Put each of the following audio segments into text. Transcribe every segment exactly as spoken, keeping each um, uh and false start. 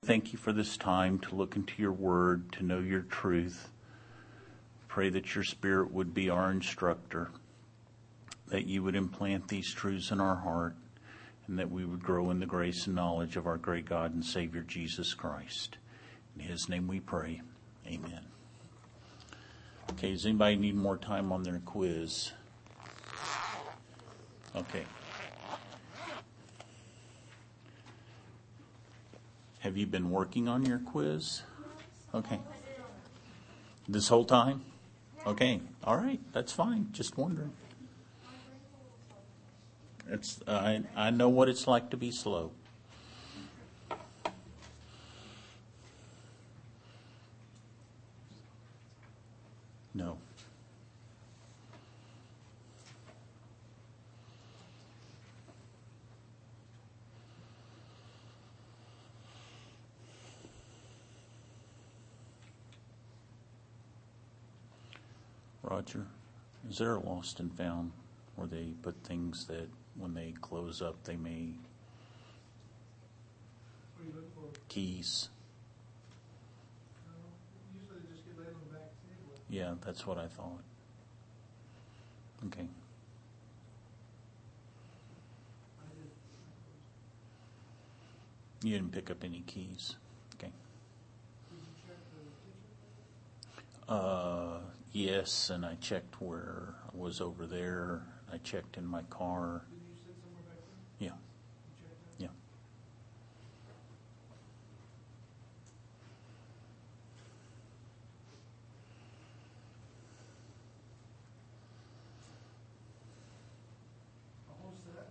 thank you for this time to look into your word, to know your truth. Pray that your Spirit would be our instructor, that you would implant these truths in our heart, and that we would grow in the grace and knowledge of our great God and Savior, Jesus Christ. In his name we pray. Amen. Okay, does anybody need more time on their quiz? Okay. Have you been working on your quiz? Okay. This whole time? Okay. All right. That's fine. Just wondering. It's I I know what it's like to be slow. No. Roger, is there a lost and found where they put things that when they close up they may What are you looking for? keys? Uh, usually they just get laid on the back table. Yeah, that's what I thought. Okay. I did. You didn't pick up any keys. Okay. Did you check the kitchen? Uh, yes, and I checked where I was over there. I checked in my car. Did you sit somewhere back there? Yeah, You checked that? yeah. A whole set?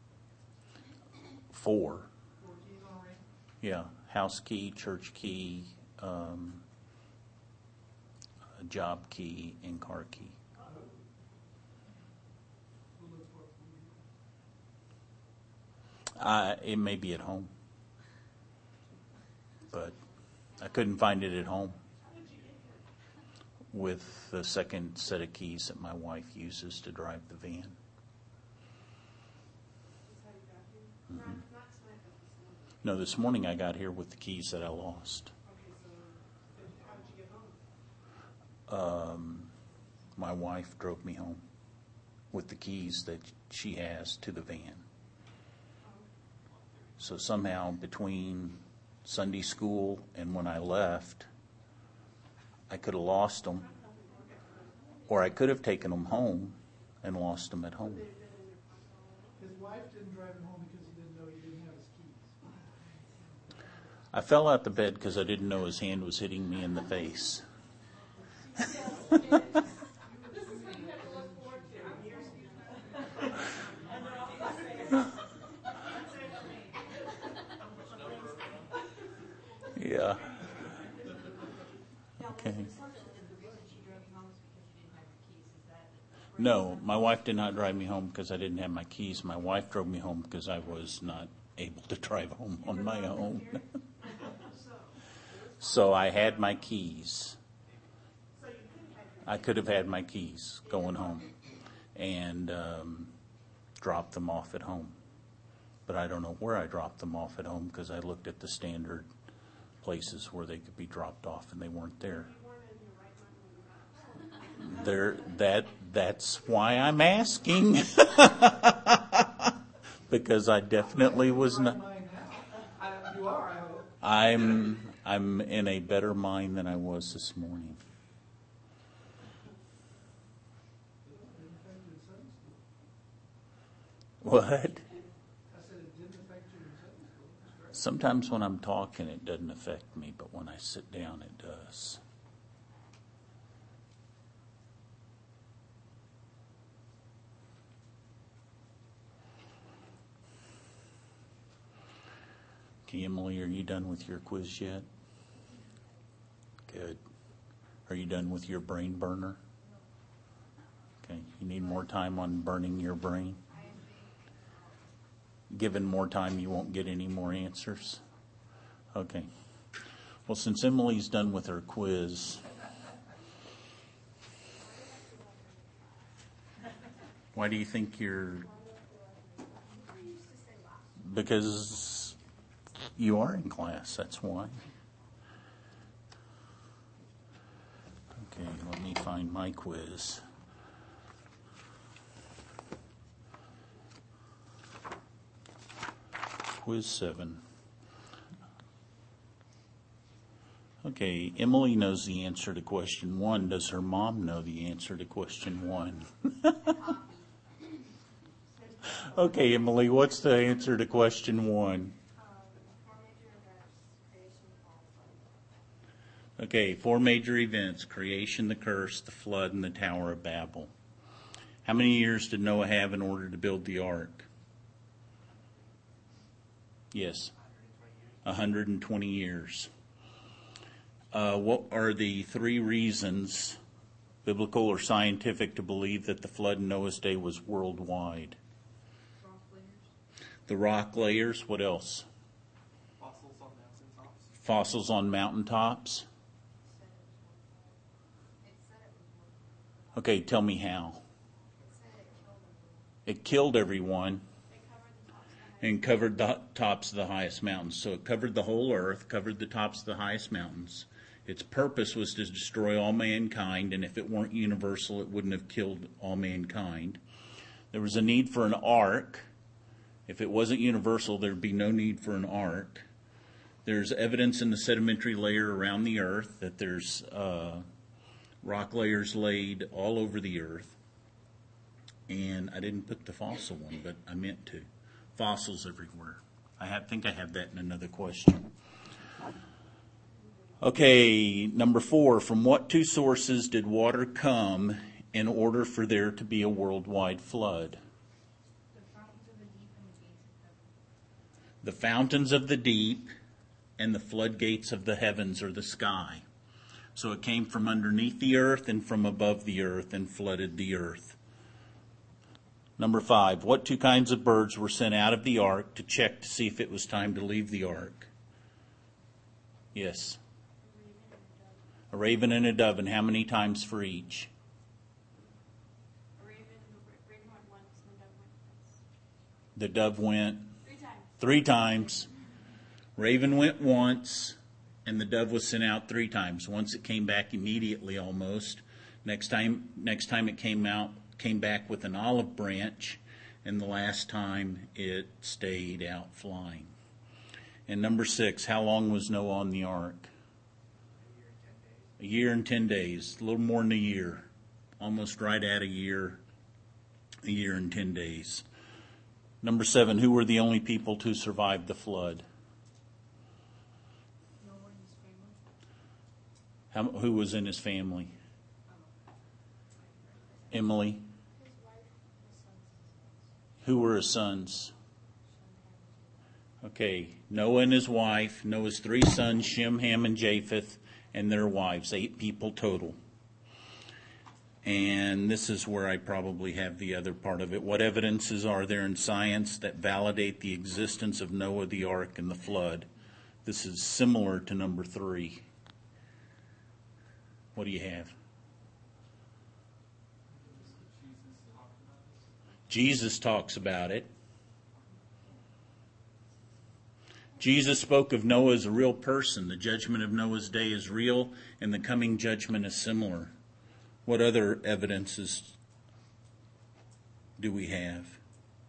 Four. Four keys on a ring? Yeah, house key, church key, um, a job key, and car key. Who looks for it? Uh, it may be at home, but I couldn't find it at home with the second set of keys that my wife uses to drive the van. Mm-hmm. No, this morning I got here with the keys that I lost. Okay, so how did you get home? Um, my wife drove me home with the keys that she has to the van. So somehow between Sunday school and when I left, I could have lost them, or I could have taken them home and lost them at home. His wife didn't drive him home because he didn't know he didn't have his keys. I fell out the bed because I didn't know his hand was hitting me in the face. Yeah. Okay. No, my wife did not drive me home because I didn't have my keys. My wife drove me home because I was not able to drive home on my own. So I had my keys. I could have had my keys going home and um, dropped them off at home. But I don't know where I dropped them off at home because I looked at the standard places where they could be dropped off and they weren't there. There, that that's why I'm asking. Because I definitely was not. You are, I hope. I'm I'm in a better mind than I was this morning. What? I said it didn't affect you in Sunday school. Sometimes when I'm talking, it doesn't affect me, but when I sit down, it does. Okay, Emily, are you done with your quiz yet? Good. Are you done with your brain burner? Okay, you need more time on burning your brain? Given more time, you won't get any more answers? Okay. Well, since Emily's done with her quiz, why do you think you're... Because You are in class, that's why. Okay, let me find my quiz. Quiz seven. Okay, Emily knows the answer to question one. Does her mom know the answer to question one? Okay, Emily, what's the answer to question one? Okay, four major events: creation, the curse, the flood, and the Tower of Babel. How many years did Noah have in order to build the ark? Yes, one hundred twenty years. Uh, what are the three reasons, biblical or scientific, to believe that the flood in Noah's day was worldwide? Rock layers. The rock layers. What else? Fossils on mountaintops. Fossils on mountaintops. Okay, tell me how. It killed everyone and covered the tops of the highest mountains. So it covered the whole earth, covered the tops of the highest mountains. Its purpose was to destroy all mankind, and if it weren't universal, it wouldn't have killed all mankind. There was a need for an ark. If it wasn't universal, there'd be no need for an ark. There's evidence in the sedimentary layer around the earth that there's uh, rock layers laid all over the earth. And I didn't put the fossil one, but I meant to. Fossils everywhere. I have, think I have that in another question. Okay, number four. From what two sources did water come in order for there to be a worldwide flood? The fountains of the deep and the floodgates of the heavens or the sky. So it came from underneath the earth and from above the earth and flooded the earth. Number five, what two kinds of birds were sent out of the ark to check to see if it was time to leave the ark? Yes. A raven and a dove, and how many times for each? A raven, the raven went once, and the dove went once. The dove went Three times. three times. Raven went once, and the dove was sent out three times. Once it came back immediately almost. Next time, next time it came out, came back with an olive branch, and the last time it stayed out flying. And number six, how long was Noah on the ark? A year and ten days, a little more than a year, almost right at a year, a year and ten days. Number seven, who were the only people to survive the flood? Noah and his family. How, who was in his family? Emily. Who were his sons? Okay, Noah and his wife, Noah's three sons, Shem, Ham, and Japheth, and their wives, eight people total. And this is where I probably have the other part of it. What evidences are there in science that validate the existence of Noah, the ark, and the flood? This is similar to number three. What do you have? Jesus talks about it. Jesus spoke of Noah as a real person. The judgment of Noah's day is real, and the coming judgment is similar. What other evidences do we have?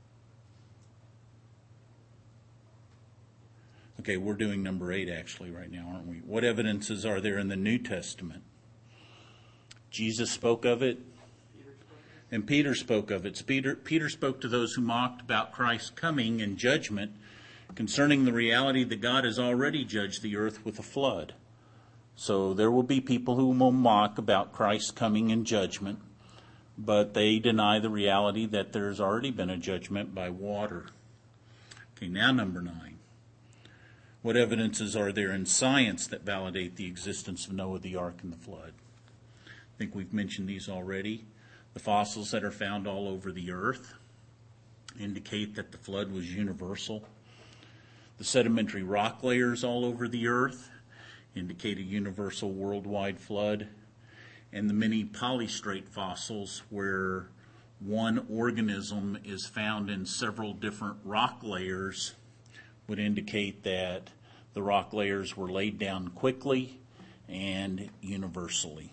Okay, we're doing number eight actually right now, aren't we? What evidences are there in the New Testament? Jesus spoke of it, and Peter spoke of it. So Peter, Peter spoke to those who mocked about Christ's coming and judgment concerning the reality that God has already judged the earth with a flood. So there will be people who will mock about Christ's coming and judgment, but they deny the reality that there's already been a judgment by water. Okay, now number nine. What evidences are there in science that validate the existence of Noah, the ark, and the flood? I think we've mentioned these already. The fossils that are found all over the earth indicate that the flood was universal. The sedimentary rock layers all over the earth indicate a universal worldwide flood. And the many polystrate fossils where one organism is found in several different rock layers would indicate that The rock layers were laid down quickly and universally.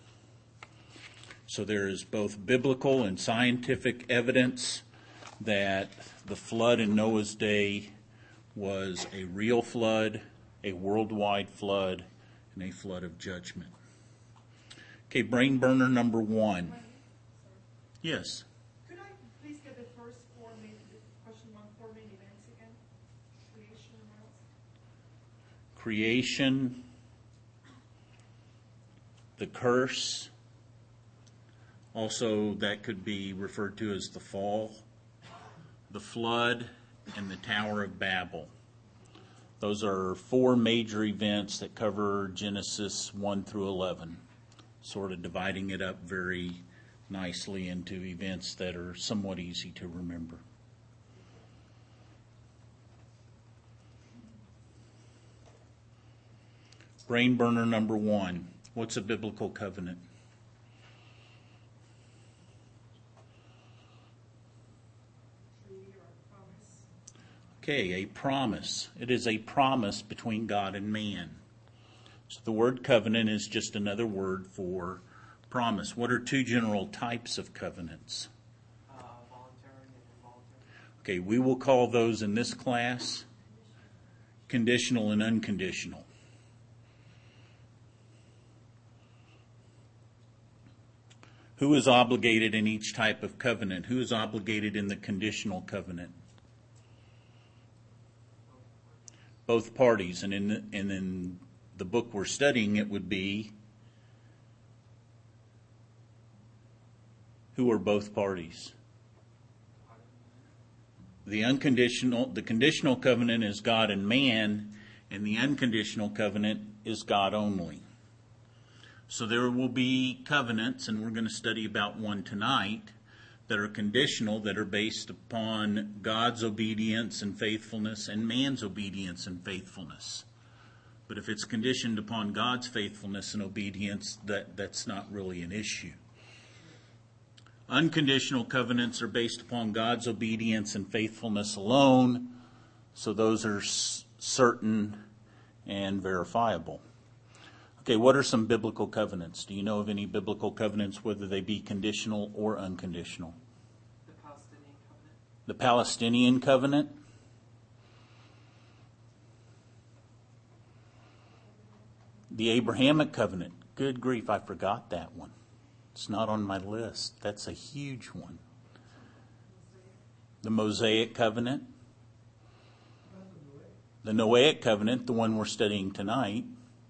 So there is both biblical and scientific evidence that the flood in Noah's day was a real flood, a worldwide flood, and a flood of judgment. Okay, brain burner number one. Yes. Could I please get the first four main, question one, four main events again? Creation and what else? Creation, the curse, also that could be referred to as the fall, the flood, and the Tower of Babel. Those are four major events that cover Genesis one through eleven, sort of dividing it up very nicely into events that are somewhat easy to remember. Brain burner number one. What's a biblical covenant? Treaty or promise? Okay, a promise. It is a promise between God and man. So the word covenant is just another word for promise. What are two general types of covenants? Uh, voluntary and involuntary. Okay, we will call those in this class conditional and unconditional. Who is obligated in each type of covenant? Who is obligated in the conditional covenant? Both parties. And in the, and in the book we're studying, it would be who are both parties? The unconditional, the conditional covenant is God and man, and the unconditional covenant is God only. So there will be covenants, and we're going to study about one tonight, that are conditional, that are based upon God's obedience and faithfulness and man's obedience and faithfulness. But if it's conditioned upon God's faithfulness and obedience, that, that's not really an issue. Unconditional covenants are based upon God's obedience and faithfulness alone, so those are s- certain and verifiable. Okay, what are some biblical covenants? Do you know of any biblical covenants, whether they be conditional or unconditional? The Palestinian covenant. The Palestinian covenant. The Abrahamic covenant. Good grief, I forgot that one. It's not on my list. That's a huge one. The Mosaic covenant. The Noahic covenant, the one we're studying tonight.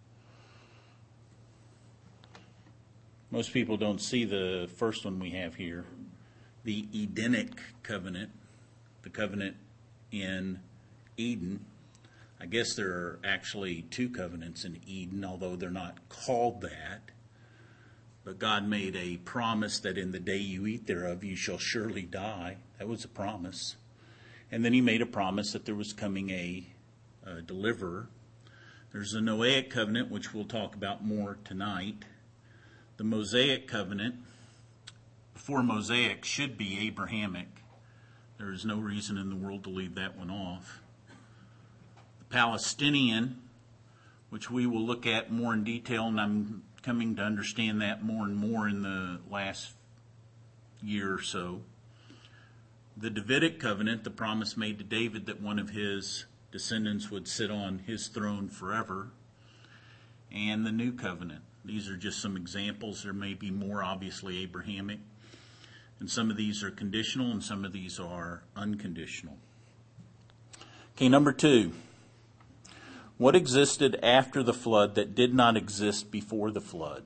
Most people don't see the first one we have here. The Edenic covenant, the covenant in Eden. I guess there are actually two covenants in Eden, although they're not called that. But God made a promise that in the day you eat thereof, you shall surely die. That was a promise. And then he made a promise that there was coming a, a deliverer. There's a Noahic covenant, which we'll talk about more tonight. The Mosaic covenant, before Mosaic, should be Abrahamic. There is no reason in the world to leave that one off. The Palestinian, which we will look at more in detail, and I'm coming to understand that more and more in the last year or so. The Davidic covenant, the promise made to David that one of his descendants would sit on his throne forever. And the New Covenant. These are just some examples. There may be more, obviously, Abrahamic. And some of these are conditional and some of these are unconditional. Okay, number two. What existed after the flood that did not exist before the flood?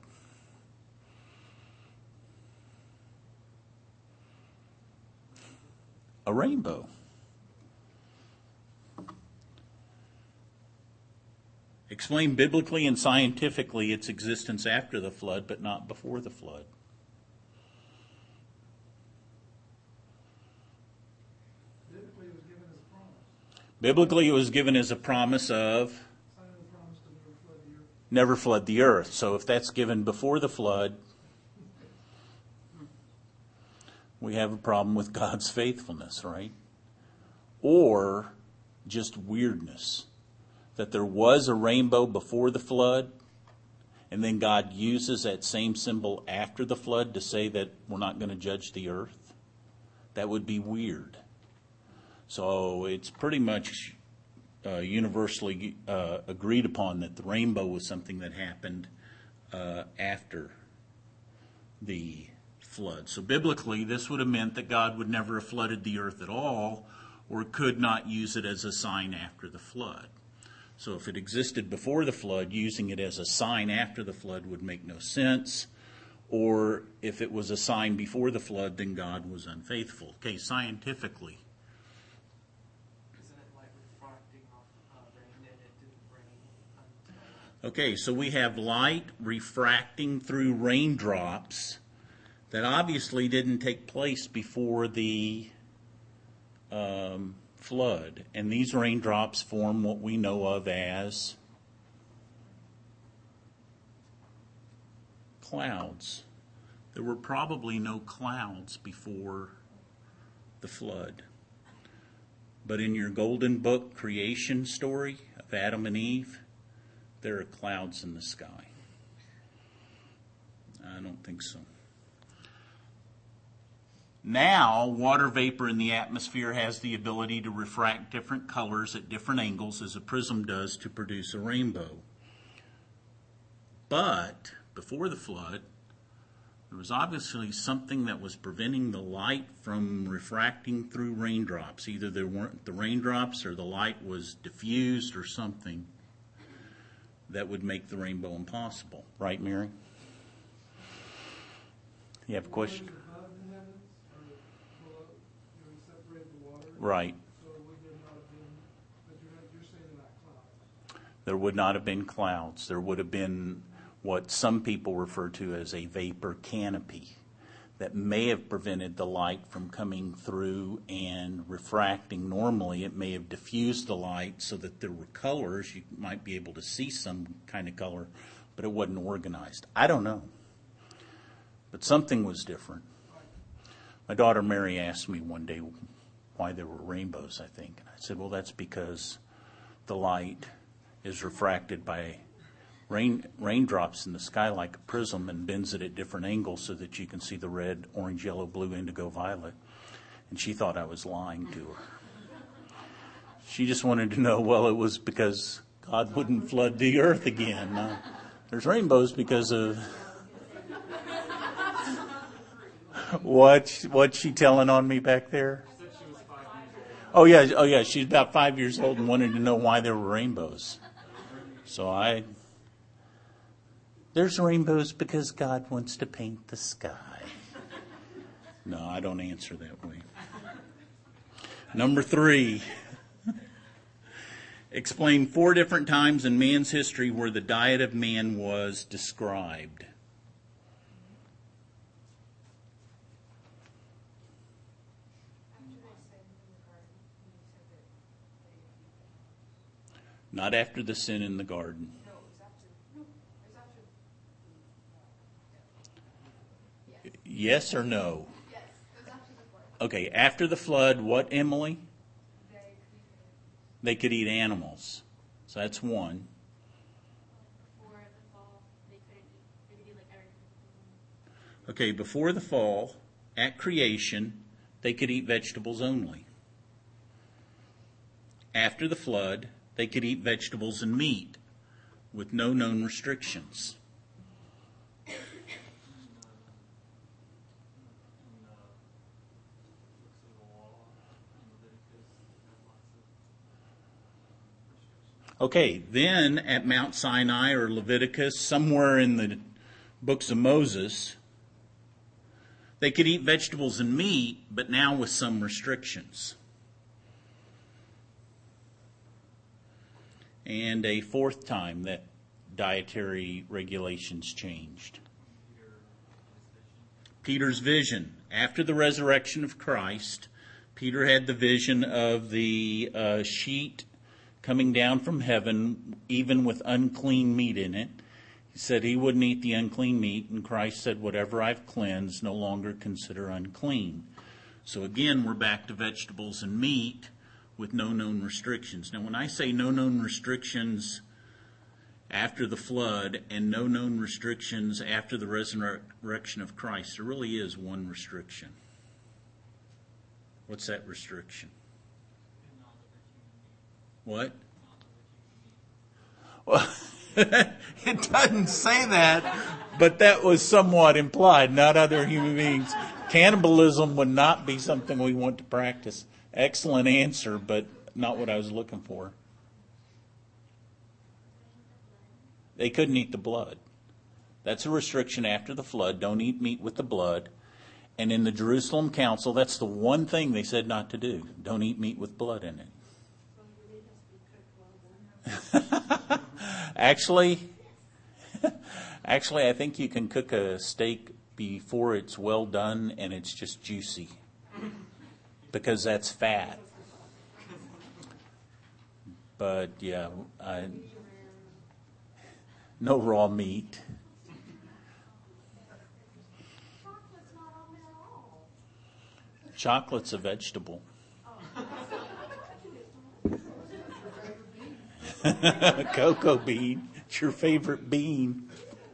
A rainbow. Explain biblically and scientifically its existence after the flood, but not before the flood. Biblically, it was given as a promise. Biblically, it was given as a promise of Sign of the promise to never flood the earth. never flood the earth. So if that's given before the flood, we have a problem with God's faithfulness, right? Or just weirdness. that there was a rainbow before the flood, and then God uses that same symbol after the flood to say that we're not going to judge the earth? That would be weird. So it's pretty much uh, universally uh, agreed upon that the rainbow was something that happened uh, after the flood. So biblically, this would have meant that God would never have flooded the earth at all, or could not use it as a sign after the flood. So if it existed before the flood, using it as a sign after the flood would make no sense. Or if it was a sign before the flood, then God was unfaithful. Okay, scientifically. Isn't it like refracting off uh, rain and it didn't rain until... Okay, so we have light refracting through raindrops that obviously didn't take place before the um, flood. And these raindrops form what we know of as clouds. There were probably no clouds before the flood. But in your golden book creation story of Adam and Eve, there are clouds in the sky. I don't think so. Now, water vapor in the atmosphere has the ability to refract different colors at different angles as a prism does to produce a rainbow. But before the flood, there was obviously something that was preventing the light from refracting through raindrops. Either there weren't the raindrops or the light was diffused or something that would make the rainbow impossible. Right, Mary? You have a question? Above the heavens or below, you know, separate the water. Right. So would there not have been, but you're, not, you're saying they're not clouds. There would not have been clouds. There would have been what some people refer to as a vapor canopy that may have prevented the light from coming through and refracting. Normally, it may have diffused the light so that there were colors. You might be able to see some kind of color, but it wasn't organized. I don't know. But something was different. My daughter Mary asked me one day why there were rainbows, I think. And I said, well, that's because the light is refracted by rain raindrops in the sky like a prism and bends it at different angles so that you can see the red, orange, yellow, blue, indigo, violet. And she thought I was lying to her. She just wanted to know, well, it was because God wouldn't flood the earth again. No, there's rainbows because of... What what's she telling on me back there? Oh yeah, oh yeah, she's about five years old and wanted to know why there were rainbows. So I there's rainbows because God wants to paint the sky. No, I don't answer that way. Number three. Explain four different times in man's history where the diet of man was described. Not after the sin in the garden. No, it was after, no, it was after. Yes. Yes or no? Yes, it was after the flood. Okay, after the flood, what, Emily? They, They could eat animals. So that's one. before the fall, they couldn't eat, they could eat like everything. Okay, before the fall, at creation, they could eat vegetables only. After the flood, they could eat vegetables and meat with no known restrictions. Okay, then at Mount Sinai or Leviticus, somewhere in the books of Moses, they could eat vegetables and meat, but now with some restrictions. And a fourth time that dietary regulations changed. Peter's vision. After the resurrection of Christ, Peter had the vision of the uh, sheet coming down from heaven, even with unclean meat in it. He said he wouldn't eat the unclean meat, and Christ said, whatever I've cleansed, no longer consider unclean. So again, we're back to vegetables and meat with no known restrictions. Now, when I say no known restrictions after the flood and no known restrictions after the resurrection of Christ, there really is one restriction. What's that restriction? What? Well, it doesn't say that, but that was somewhat implied, not other human beings. Cannibalism would not be something we want to practice. Excellent answer, but not what I was looking for. They couldn't eat the blood. That's a restriction after the flood. Don't eat meat with the blood. And in the Jerusalem Council, that's the one thing they said not to do. Don't eat meat with blood in it. Actually, actually, I think you can cook a steak before it's well done and it's just juicy, because that's fat. But yeah, I, no raw meat. Chocolate's not on there at all. Chocolate's a vegetable. Cocoa bean. It's your favorite bean.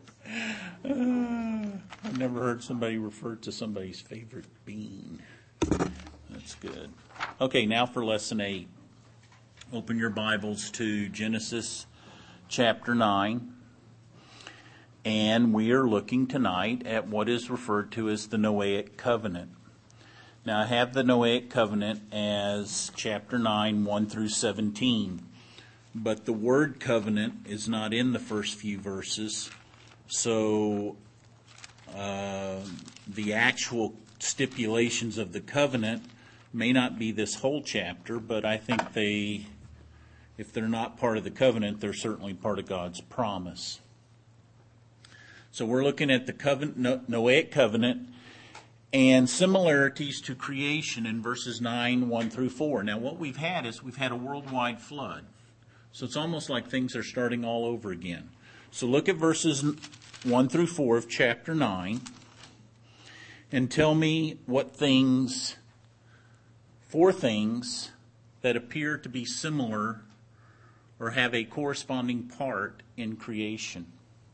Uh, I've never heard somebody refer to somebody's favorite bean. That's good. Okay, now for lesson eight. Open your Bibles to Genesis chapter nine. And we are looking tonight at what is referred to as the Noahic covenant. Now, I have the Noahic covenant as chapter nine, one through seventeen. But the word covenant is not in the first few verses. So uh, the actual stipulations of the covenant may not be this whole chapter, but I think they, if they're not part of the covenant, they're certainly part of God's promise. So we're looking at the covenant, Noahic covenant and similarities to creation in verses nine, one through four. Now what we've had is we've had a worldwide flood. So it's almost like things are starting all over again. So look at verses one through four of chapter nine and tell me what things, four things that appear to be similar or have a corresponding part in creation.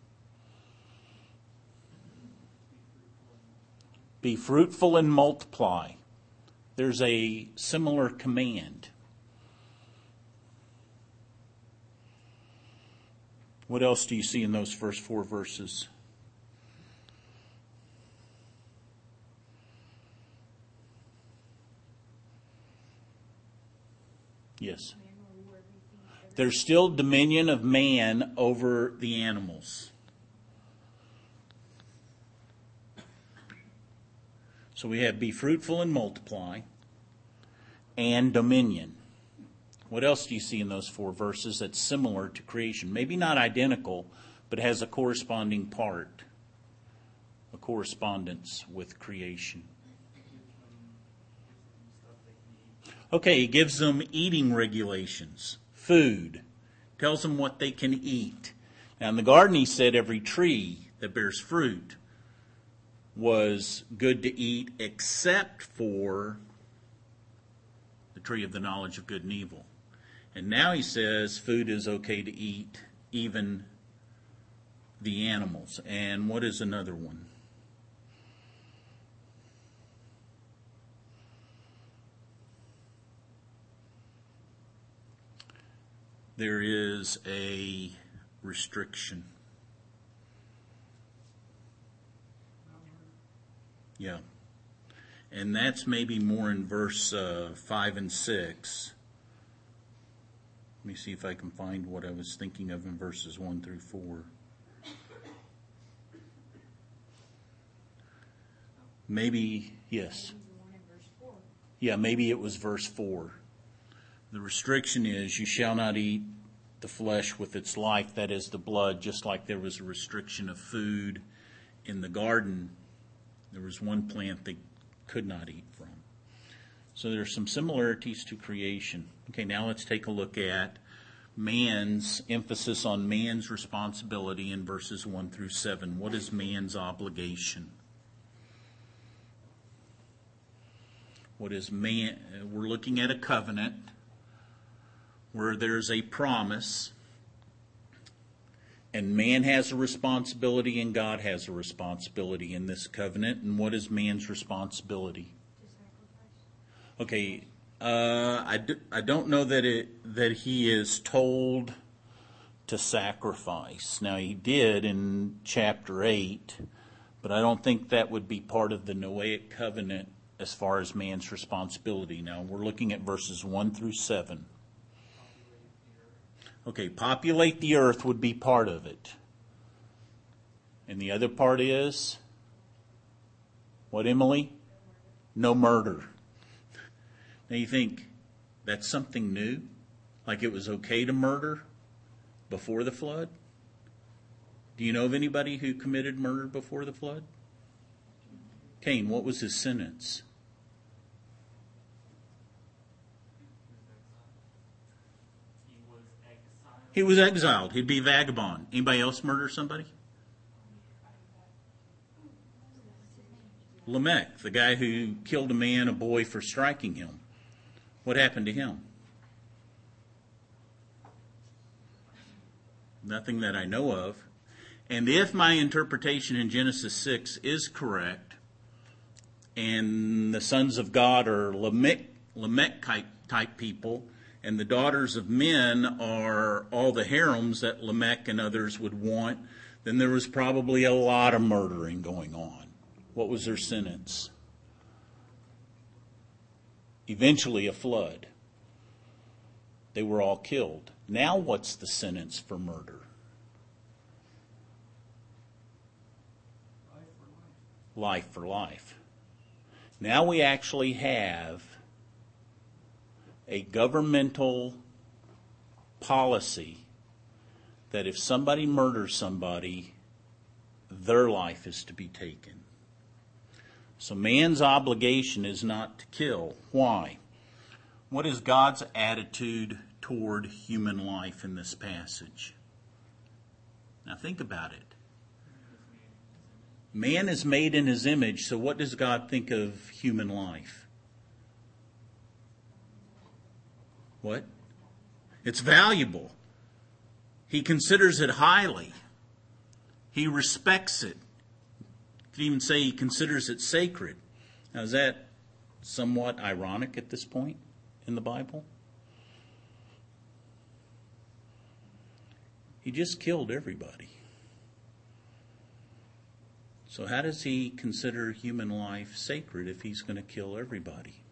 Be fruitful and multiply. There's a similar command. What else do you see in those first four verses? Yes. There's still dominion of man over the animals. So we have be fruitful and multiply and dominion. What else do you see in those four verses that's similar to creation? Maybe not identical, but has a corresponding part, a correspondence with creation. Okay, he gives them eating regulations, food, tells them what they can eat. Now in the garden he said every tree that bears fruit was good to eat except for the tree of the knowledge of good and evil. And now he says food is okay to eat, even the animals. And what is another one? There is a restriction. Yeah. And that's maybe more in verse uh, five and six. Let me see if I can find what I was thinking of in verses one through four. Maybe, yes. Yeah, maybe it was verse four. The restriction is, you shall not eat the flesh with its life, that is the blood, just like there was a restriction of food in the garden. There was one plant they could not eat from. So there are some similarities to creation. Okay, now let's take a look at man's emphasis on man's responsibility in verses one through seven. What is man's obligation? What is man? We're looking at a covenant. where there's a promise, and man has a responsibility and God has a responsibility in this covenant. And what is man's responsibility? Okay, uh, I, do, I don't know that it that he is told to sacrifice. Now, he did in chapter eight, but I don't think that would be part of the Noahic covenant as far as man's responsibility. Now, we're looking at verses one through seven. Okay, populate the earth would be part of it. And the other part is, what, Emily? No murder. Now you think, that's something new? Like it was okay to murder before the flood? Do you know of anybody who committed murder before the flood? Cain, what was his sentence? He was exiled. He'd be vagabond. Anybody else murder somebody? Lamech, the guy who killed a man, a boy, for striking him. What happened to him? Nothing that I know of. And if my interpretation in Genesis six is correct, and the sons of God are Lamech, Lamech type people, and the daughters of men are all the harems that Lamech and others would want, then there was probably a lot of murdering going on. What was their sentence? Eventually a flood. They were all killed. Now what's the sentence for murder? Life for life. Now we actually have a governmental policy that if somebody murders somebody, their life is to be taken. So man's obligation is not to kill. Why? What is God's attitude toward human life in this passage? Now think about it. Man is made in his image, so what does God think of human life? What? It's valuable. He considers it highly. He respects it. You could even say he considers it sacred. Now, is that somewhat ironic at this point in the Bible? He just killed everybody. So how does he consider human life sacred if he's going to kill everybody?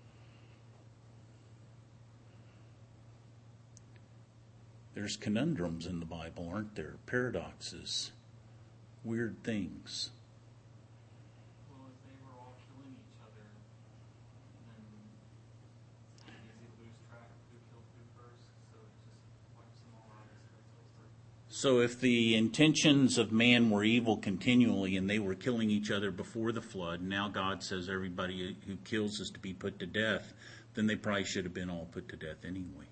There's conundrums in the Bible, aren't there? Paradoxes, weird things. Well, if they were all killing each other, then it's easy to lose track of who killed who first, so it just wipes them all out as it's over. So if the intentions of man were evil continually and they were killing each other before the flood, now God says everybody who kills is to be put to death, then they probably should have been all put to death anyway.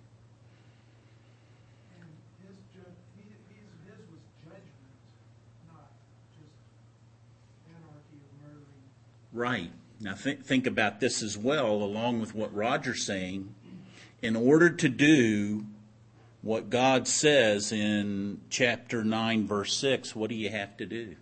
Right. Now th- think about this as well, along with what Roger's saying. In order to do what God says in chapter nine, verse six, what do you have to do?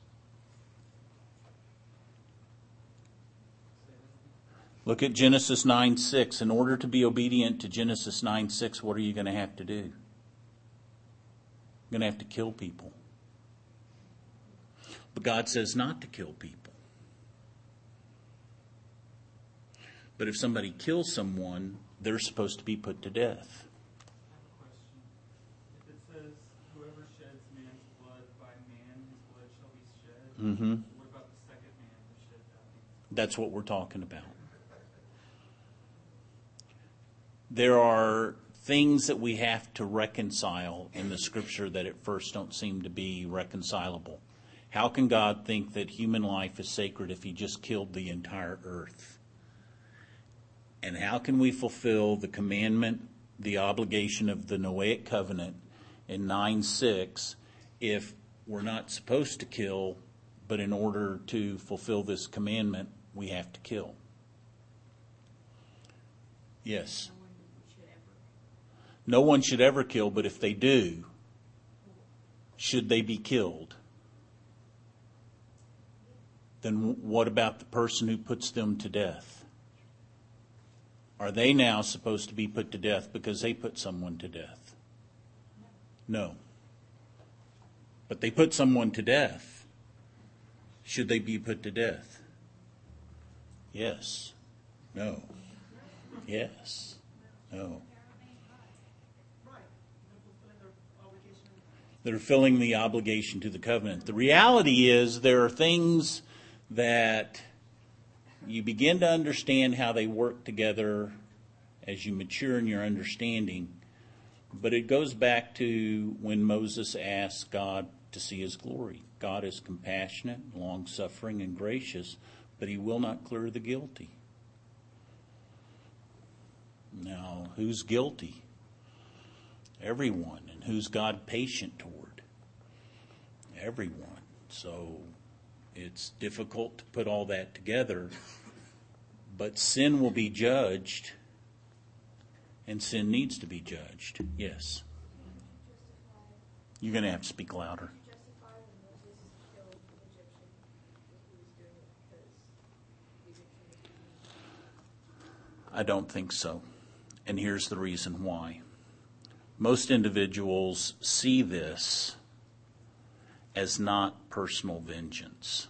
Look at Genesis nine six. In order to be obedient to Genesis nine six, what are you going to have to do? You're going to have to kill people. But God says not to kill people. But if somebody kills someone, they're supposed to be put to death. I have a question. If it says, whoever sheds man's blood, by man his blood shall be shed, Mm-hmm. what about the second man who shed that man's blood? That's what we're talking about. There are things that we have to reconcile in the Scripture that at first don't seem to be reconcilable. How can God think that human life is sacred if he just killed the entire earth? And how can we fulfill the commandment, the obligation of the Noahic covenant in nine six if we're not supposed to kill, but in order to fulfill this commandment, we have to kill? Yes. No one should ever kill, but if they do, should they be killed? Then what about the person who puts them to death? Are they now supposed to be put to death because they put someone to death? No. But they put someone to death. Should they be put to death? Yes. No. Yes. No. Right, they're fulfilling their obligation. They're filling the obligation to the covenant. The reality is there are things that you begin to understand how they work together as you mature in your understanding. But it goes back to when Moses asked God to see his glory. God is compassionate, long-suffering, and gracious, but he will not clear the guilty. Now, who's guilty? Everyone. And who's God patient toward? Everyone. So it's difficult to put all that together, but sin will be judged, and sin needs to be judged. Yes. You're going to have to speak louder. I don't think so. And here's the reason why. Most individuals see this as not personal vengeance.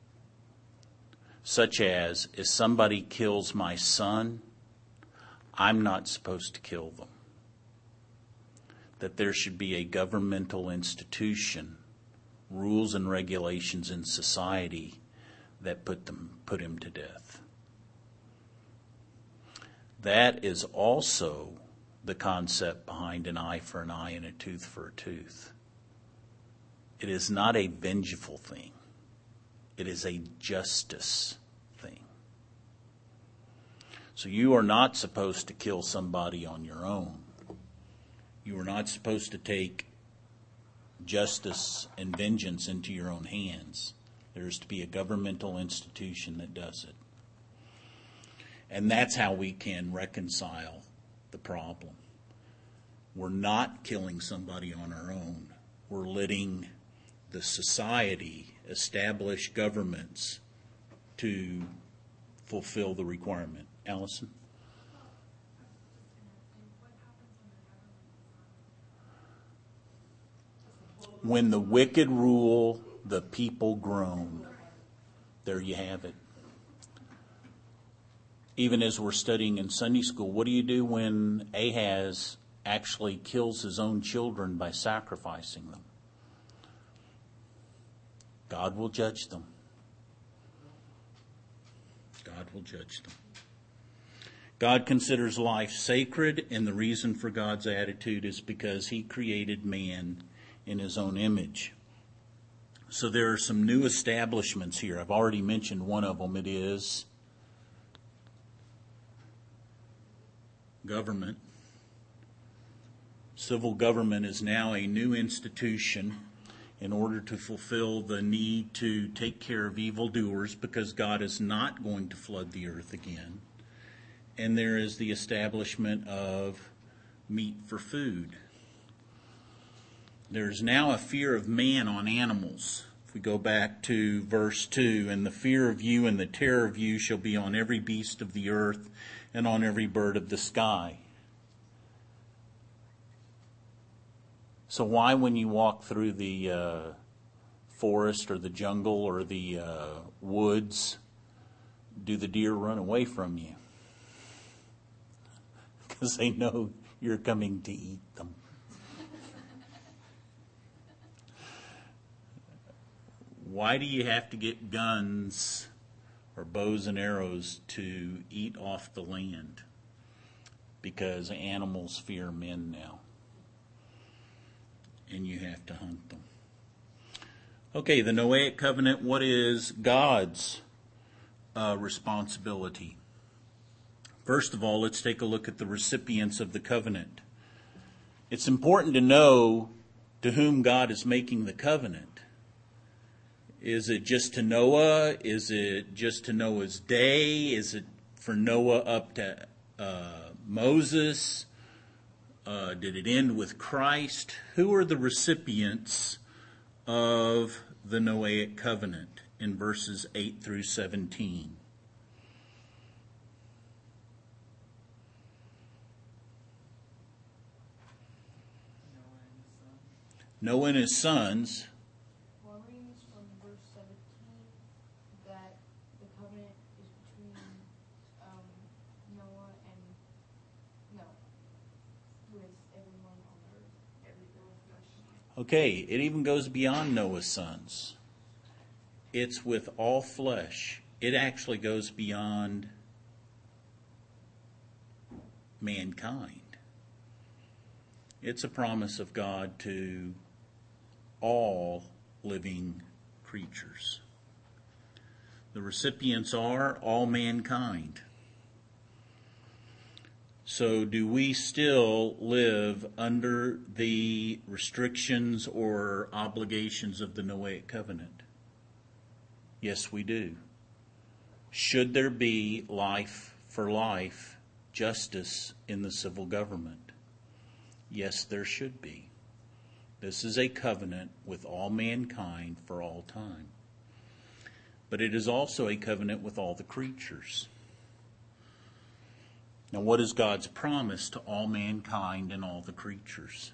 Such as, if somebody kills my son, I'm not supposed to kill them. That there should be a governmental institution, rules and regulations in society that put them, put him to death. That is also the concept behind an eye for an eye and a tooth for a tooth. It is not a vengeful thing. It is a justice thing. So you are not supposed to kill somebody on your own. You are not supposed to take justice and vengeance into your own hands. There is to be a governmental institution that does it. And that's how we can reconcile the problem. We're not killing somebody on our own. We're letting the society establish governments to fulfill the requirement. Allison? When the wicked rule, the people groan. There you have it. Even as we're studying in Sunday school, what do you do when Ahaz actually kills his own children by sacrificing them? God will judge them. God will judge them. God considers life sacred, and the reason for God's attitude is because he created man in his own image. So there are some new establishments here. I've already mentioned one of them. It is government. Civil government is now a new institution in order to fulfill the need to take care of evildoers, because God is not going to flood the earth again. And there is the establishment of meat for food. There's now a fear of man on animals. If we go back to verse two, and the fear of you and the terror of you shall be on every beast of the earth and on every bird of the sky. So why, when you walk through the uh, forest or the jungle or the uh, woods, do the deer run away from you? Because they know you're coming to eat them. Why do you have to get guns or bows and arrows to eat off the land? Because animals fear men now. And you have to hunt them. Okay, the Noahic covenant, what is God's uh, responsibility? First of all, let's take a look at the recipients of the covenant. It's important to know to whom God is making the covenant. Is it just to Noah? Is it just to Noah's day? Is it for Noah up to uh, Moses? Uh, did it end with Christ? Who are the recipients of the Noahic covenant in verses eight through seventeen? Noah and his son. Noah and his sons. Well, I'm reading this from verse seventeen, that the covenant is between um, Noah and, no, with everyone on earth, every little flesh. Okay, it even goes beyond Noah's sons. It's with all flesh. It actually goes beyond mankind. It's a promise of God to all living creatures. The recipients are all mankind. So do we still live under the restrictions or obligations of the Noahic covenant? Yes, we do. Should there be life for life, justice in the civil government? Yes, there should be. This is a covenant with all mankind for all time. But it is also a covenant with all the creatures. Now, what is God's promise to all mankind and all the creatures?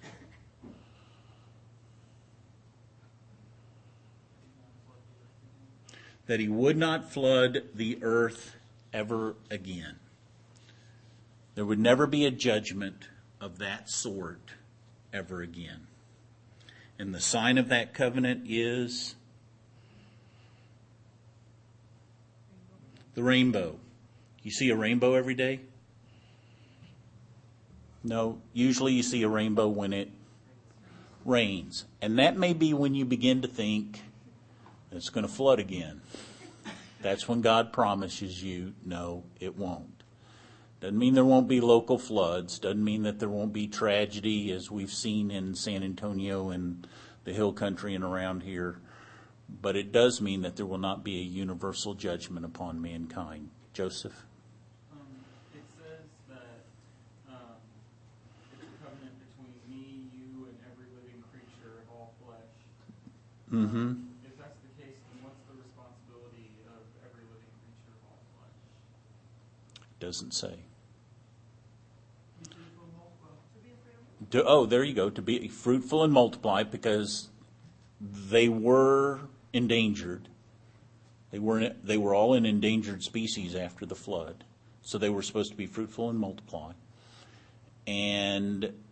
That he would not flood the earth ever again. There would never be a judgment of that sort ever again. And the sign of that covenant is the rainbow. You see a rainbow every day? No, usually you see a rainbow when it rains. And that may be when you begin to think it's going to flood again. That's when God promises you, no, it won't. Doesn't mean there won't be local floods. Doesn't mean that there won't be tragedy as we've seen in San Antonio and the hill country and around here. But it does mean that there will not be a universal judgment upon mankind. Joseph? Um, it says that um, it's a covenant between me, you, and every living creature of all flesh. Mm-hmm. If that's the case, then what's the responsibility of every living creature of all flesh? Doesn't say. Be fruitful and multiply. To be afraid of To, oh, there you go. To be fruitful and multiply, because they were endangered. They were they were all an endangered species after the flood. So they were supposed to be fruitful and multiply. And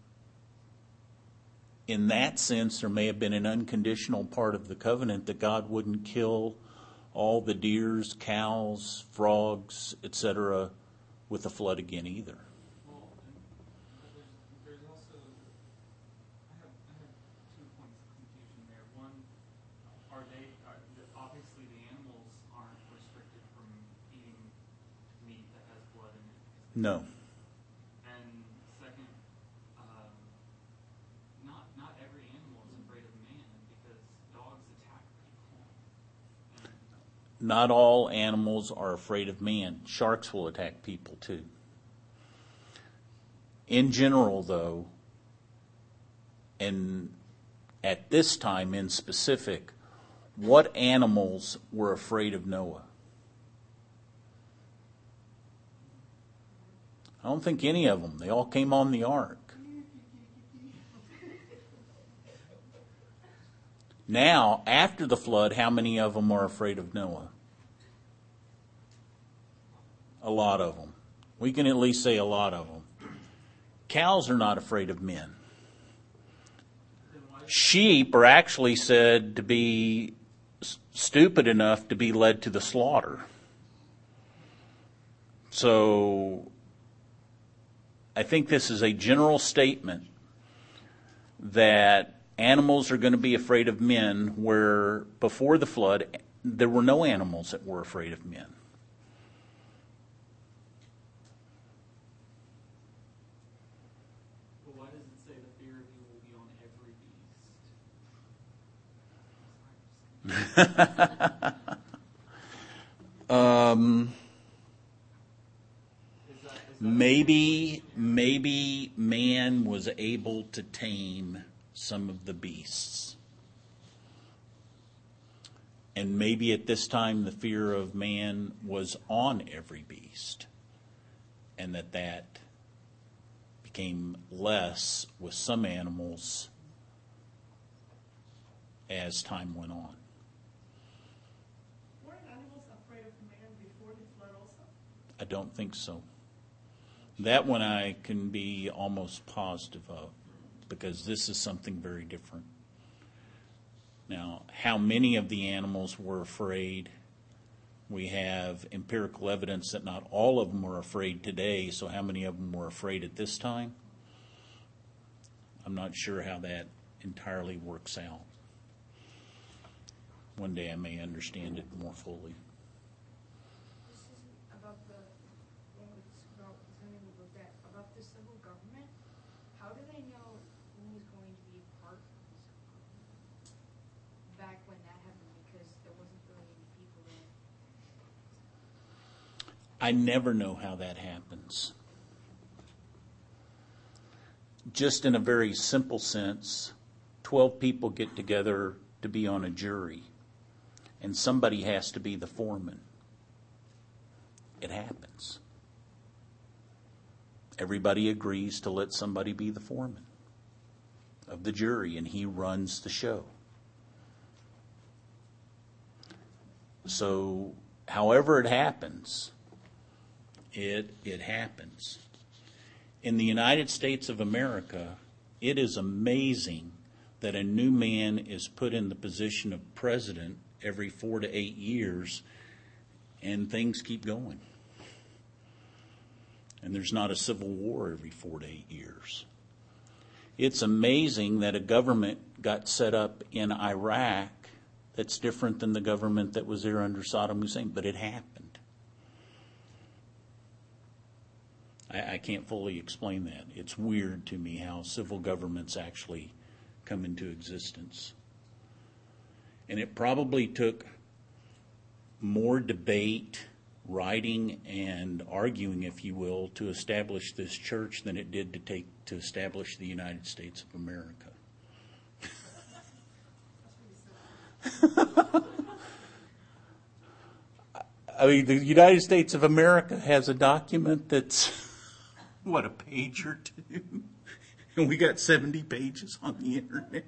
in that sense, there may have been an unconditional part of the covenant that God wouldn't kill all the deers, cows, frogs, et cetera with the flood again either. Well, and there's, there's also, I have, I have two points of confusion there. One, are they, are, obviously the animals aren't restricted from eating meat that has blood in it. No. And second, um, not, not every animal is afraid of man because dogs attack people. And Not all animals are afraid of man. Sharks will attack people too. In general, though, and at this time in specific, what animals were afraid of Noah? I don't think any of them. They all came on the ark. Now, after the flood, how many of them are afraid of Noah? A lot of them. We can at least say a lot of them. Cows are not afraid of men. Sheep are actually said to be s- stupid enough to be led to the slaughter. So, I think this is a general statement that animals are going to be afraid of men, where before the flood, there were no animals that were afraid of men. But why does it say the fear of you will be on every beast? um, Is that, is that maybe, maybe man man was able to tame some of the beasts. And maybe at this time the fear of man was on every beast, and that that became less with some animals as time went on. Weren't animals afraid of man before the flood also? I don't think so. That one I can be almost positive of, because this is something very different. Now, how many of the animals were afraid? We have empirical evidence that not all of them were afraid today, so how many of them were afraid at this time? I'm not sure how that entirely works out. One day I may understand it more fully. This isn't about the, when it's about, something we looked at, about the civil government. How do they know who is going to be part of the civil government back when that happened? Because there wasn't really any people there. I never know how that happens. Just in a very simple sense, twelve people get together to be on a jury, and somebody has to be the foreman. It happens. Everybody agrees to let somebody be the foreman of the jury, and he runs the show. So, however it happens, it it happens. In the United States of America, it is amazing that a new man is put in the position of president every four to eight years, and things keep going. And there's not a civil war every four to eight years. It's amazing that a government got set up in Iraq that's different than the government that was there under Saddam Hussein, but it happened. I, I can't fully explain that. It's weird to me how civil governments actually come into existence. And it probably took more debate, writing, and arguing, if you will, to establish this church than it did to take to establish the United States of America. I mean, the United States of America has a document that's, what, a page or two? And we got seventy pages on the internet.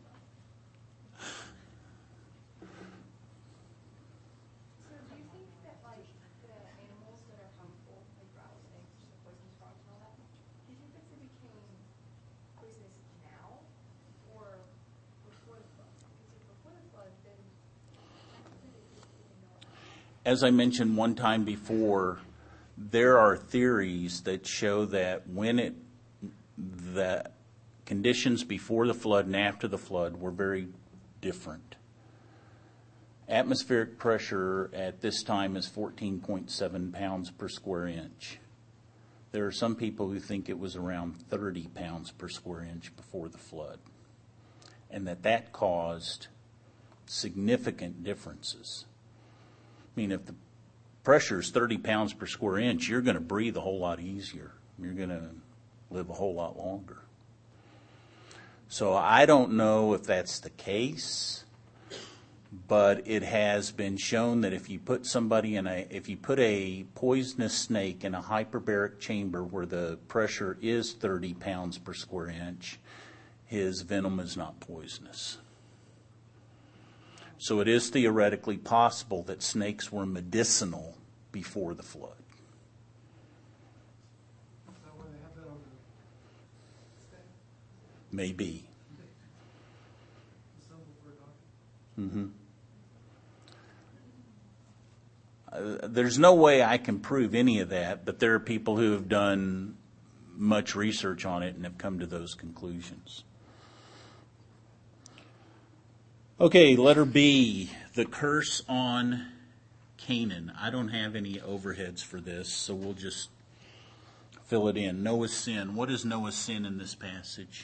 So do you think that, like, the animals that are harmful, like rattlesnakes, the poisonous frogs and all that, do you think that they became poisonous now or before the flood? Because if before the flood, then technically they didn't know about it. As I mentioned one time before, there are theories that show that when it, the conditions before the flood and after the flood were very different. Atmospheric pressure at this time is fourteen point seven pounds per square inch. There are some people who think it was around thirty pounds per square inch before the flood, and that that caused significant differences. I mean, if the pressure is thirty pounds per square inch, you're going to breathe a whole lot easier. You're going to live a whole lot longer. So I don't know if that's the case, but it has been shown that if you put somebody in a, if you put a poisonous snake in a hyperbaric chamber where the pressure is thirty pounds per square inch, his venom is not poisonous. So it is theoretically possible that snakes were medicinal before the flood. Is that why they have that on the stand? Maybe. The symbol for a doctor? Mm-hmm. Uh, there's no way I can prove any of that, but there are people who have done much research on it and have come to those conclusions. Okay, letter B, the curse on Canaan. I don't have any overheads for this, so we'll just fill it in. Noah's sin. What is Noah's sin in this passage?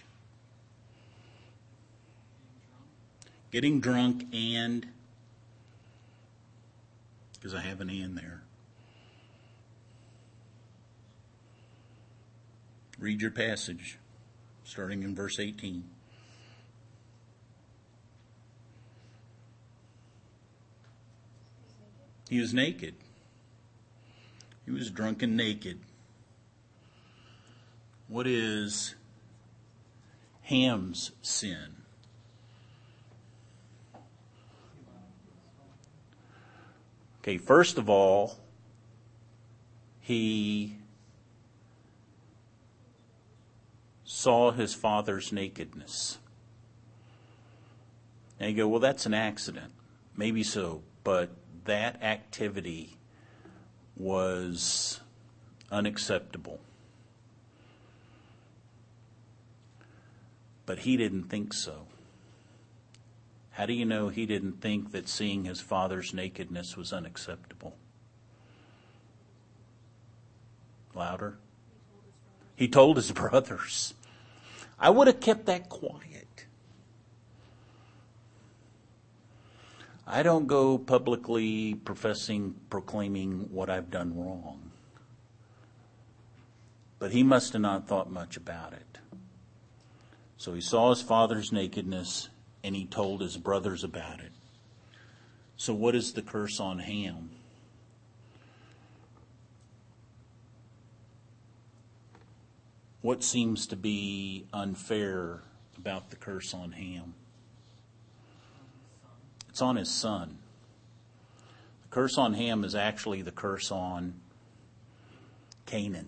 Getting drunk and, because I have an and there. Read your passage. starting in verse eighteen. He was naked. He was drunk and naked. What is Ham's sin? Okay, first of all, he saw his father's nakedness. And you go, well, that's an accident. Maybe so, but that activity was unacceptable. But he didn't think so. How do you know he didn't think that seeing his father's nakedness was unacceptable? Louder. He told his brothers. I would have kept that quiet. I don't go publicly professing, proclaiming what I've done wrong. But he must have not thought much about it. So he saw his father's nakedness, and he told his brothers about it. So what is the curse on Ham? What seems to be unfair about the curse on Ham? It's on his son. The curse on Ham is actually the curse on Canaan.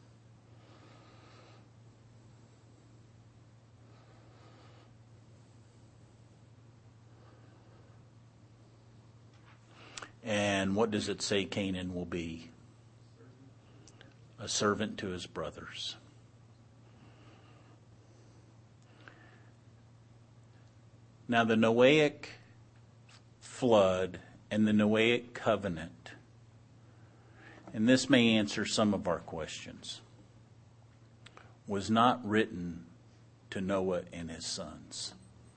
And what does it say Canaan will be? A servant to his brothers. Now the Noahic flood and the Noahic covenant, and this may answer some of our questions, was not written to Noah and his sons.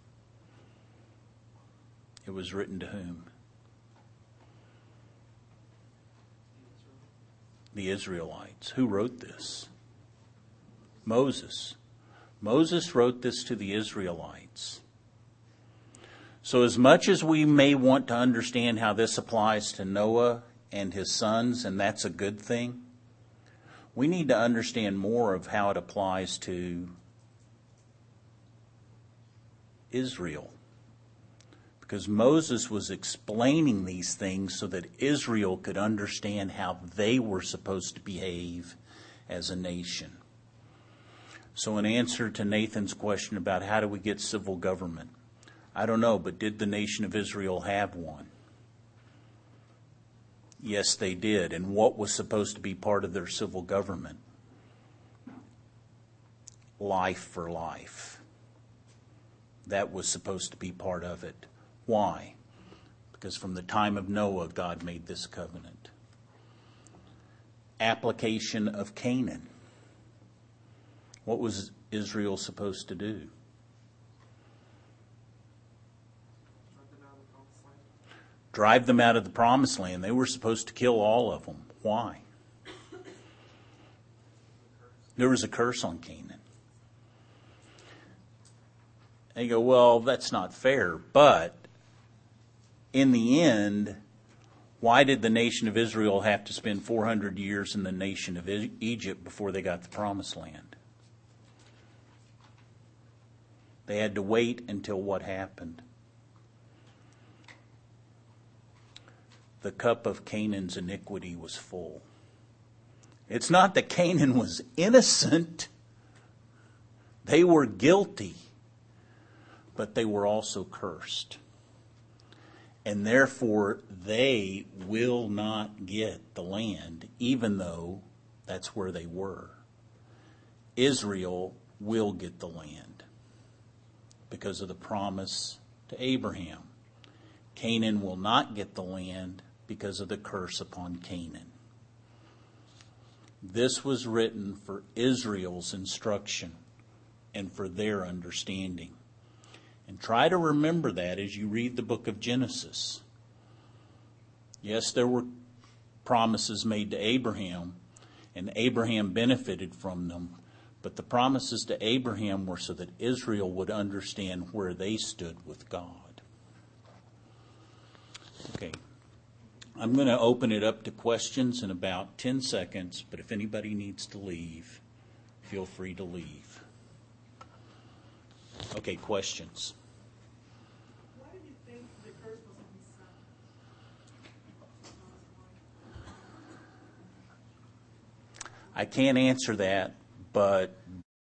It was written to whom? The Israelites. Who wrote this? Moses. Moses wrote this to the Israelites. So as much as we may want to understand how this applies to Noah and his sons, and that's a good thing, we need to understand more of how it applies to Israel. Because Moses was explaining these things so that Israel could understand how they were supposed to behave as a nation. So in answer to Nathan's question about how do we get civil government, I don't know, but did the nation of Israel have one? Yes, they did. And what was supposed to be part of their civil government? Life for life. That was supposed to be part of it. Why? Because from the time of Noah, God made this covenant. Application of Canaan. What was Israel supposed to do? Drive them out of the promised land. They were supposed to kill all of them. Why? There was a curse on Canaan. And you go, well, that's not fair. But in the end, why did the nation of Israel have to spend four hundred years in the nation of Egypt before they got the promised land? They had to wait until what happened? The cup of Canaan's iniquity was full. It's not that Canaan was innocent. They were guilty, but they were also cursed. And therefore, they will not get the land, even though that's where they were. Israel will get the land because of the promise to Abraham. Canaan will not get the land because of the curse upon Canaan. This was written for Israel's instruction and for their understanding. And try to remember that as you read the book of Genesis. Yes, there were promises made to Abraham, and Abraham benefited from them, But the promises to Abraham were so that Israel would understand where they stood with God. Okay. I'm going to open it up to questions in about ten seconds, but if anybody needs to leave, feel free to leave. Okay, questions. Why did you think the curse was on his son? I can't answer that, but